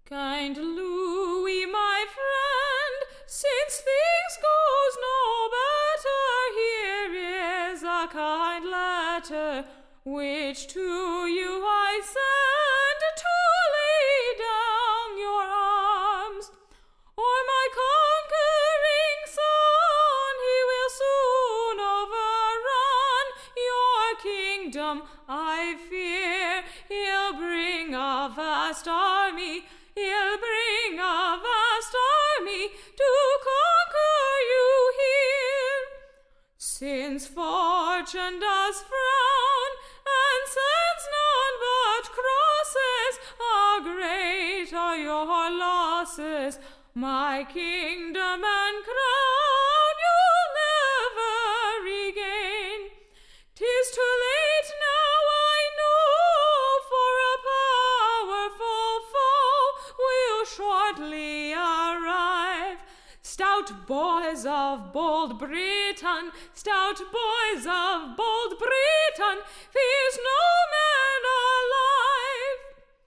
Kind Louis, my friend, since things goes no better, here is a kind letter, which to you I send, to lay down your arms. Or my conquering son, he will soon overrun your kingdom. I fear he'll bring a vast army, he'll bring a vast army to conquer you here. Since fortune does frown and sends none but crosses, great are your losses. My kingdom and crown you'll never regain. 'Tis too late now, I know, for a powerful foe will shortly arrive. Stout boys of bold Britain, stout boys of bold Britain, fears no man alive.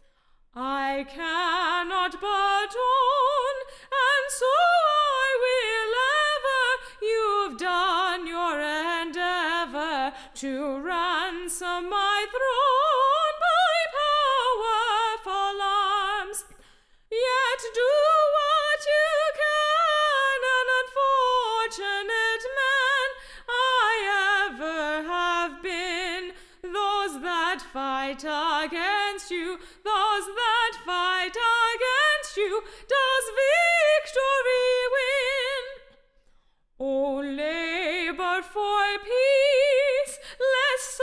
I cannot but own, and so I will ever, you've done your endeavor to ransom my throne by powerful arms. Yet do what you can, an unfortunate man I ever have been. Those that fight against you, those that fight against you, does victory win. O labor for peace, lest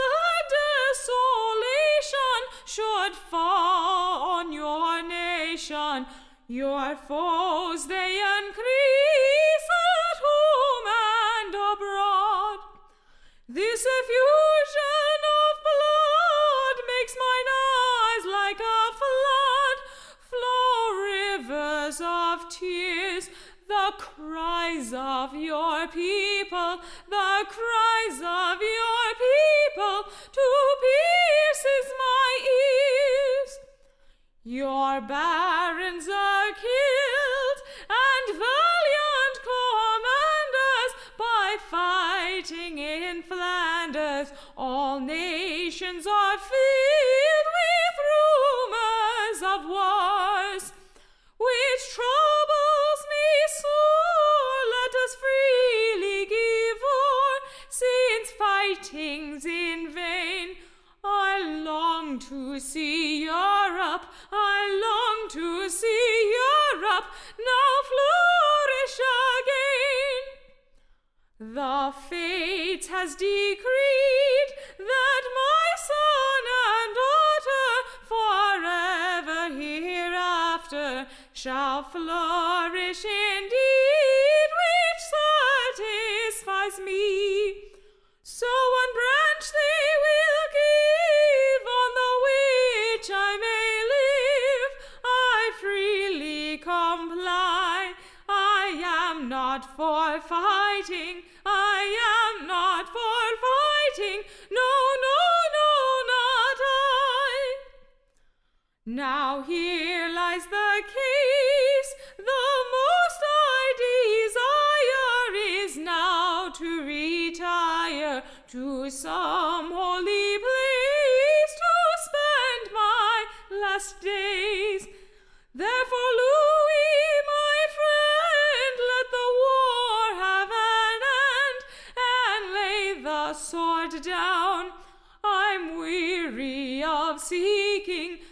desolation should fall on your nation. Your foes they increase at home and abroad. This effusion of blood makes mine eyes like a flood, flow rivers of tears. The cries of your people, the cries of your people, to pierces my ears. Your barons are killed, and valiant commanders by fighting in Flanders. All nations are filled with rumors of wars, which troubles me sore. Let us freely give o'er, since fighting's in vain. I long to see Europe, I long to see Europe now flourish again. The fates has decreed that my son and daughter forever hereafter shall flourish indeed, which satisfies me. So one branch they will give, on the which I may live. I freely comply. I am not for fighting, I am not for fighting, no, no, no, not I. Now here lies the case, the most I desire is now to retire to some holy place to spend my last days. Therefore, Louis, my friend, let the war have an end, and lay the sword down. I'm weary of seeking